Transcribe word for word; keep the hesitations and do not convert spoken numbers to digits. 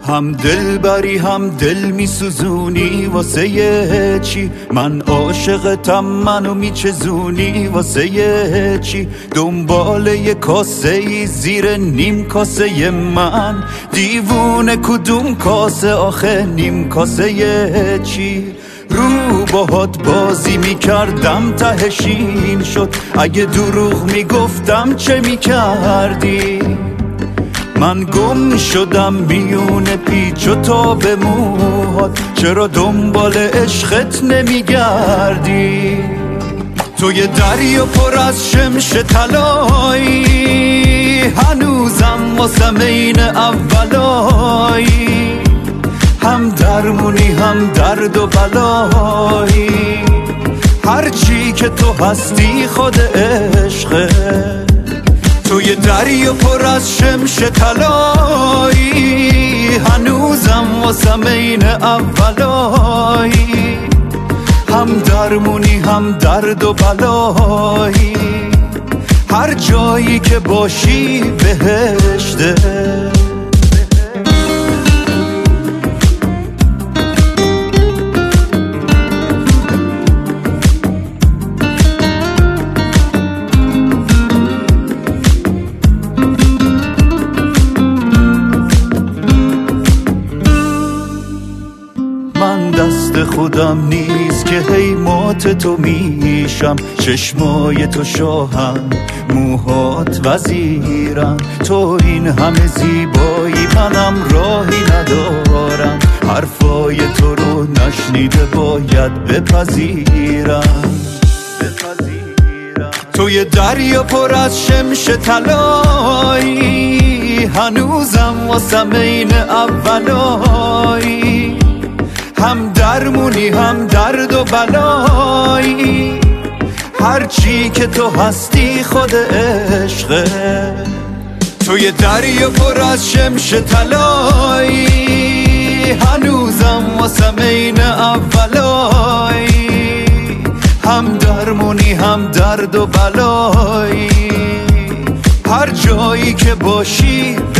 هم دل بری هم دل میسوزونی واسه چی؟ من عاشقتم، منو میچزونی واسه چی؟ دنبال یه کاسه ای زیر نیم کاسه من، دیوونه کدوم کاسه آخه نیم کاسه چی؟ رو باهات بازی میکردم تهشین شد، اگه دروغ میگفتم چه میکردی؟ من گم شدم میون پیچ و تاب موهات، چرا دنبال عشقت نمیگردی؟ تو یه دریا پر از شمش طلایی، هنوزم واسم عین اولایی، هم درمونی هم درد و بلایی، هرچی که تو هستی خود عشقه. تو یه دریا پر از شمش طلایی، هنوزم واسم عین اولایی، هم درمونی هم درد و بلایی، هر جایی که باشی بهشته. دست خودم نیست که هی مات تو میشم، چشمای تو شاهم، موهات وزیرم، تو این همه زیبایی منم راهی ندارم، حرفای تو رو نشنیده باید بپذیرم. تو یه دریا پر از شمش طلایی، هنوزم واسم عین اولایی، هم درمونی هم درد و بلایی، هرچی که تو هستی خود عشقه. تو یه دریا پر از شمش طلایی، هنوزم واسم عین اولایی، هم درمونی هم درد و بلایی، هر جایی که باشی